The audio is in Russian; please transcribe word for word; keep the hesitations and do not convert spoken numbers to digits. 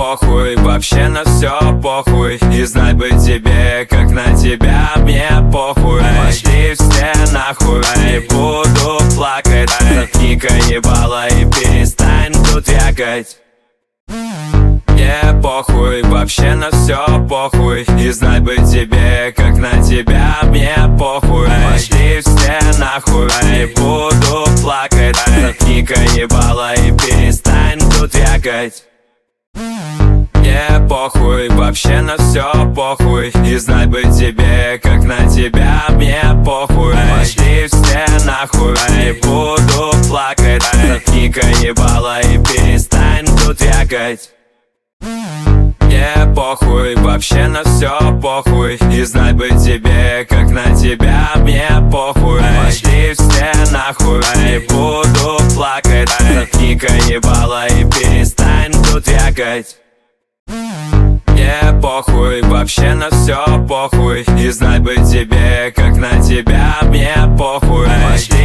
похуй, вообще на все похуй. И знать бы тебе, как на тебя мне похуй. Пошли все нахуй, не буду плакать. Заткни-ка ебало и перестань тут вякать. Мне похуй, вообще на все похуй. И знать бы тебе, как на тебя мне похуй. Пошли все нахуй, не буду плакать. Заткни-ка ебало и перестань тут вякать. Мне похуй, вообще на все похуй. И знать бы тебе, как на тебя мне похуй. Пошли все нахуй, не буду плакать. Заткни-ка ебало и перестань тут вякать. Мне похуй, вообще на все похуй. И знать бы тебе, как на тебя мне похуй. Пошли все нахуй, не буду плакать. Заткни-ка ебало и перестань тут вякать. Мне похуй, вообще на все похуй. И знать бы тебе, как на тебя мне похуй. Пошли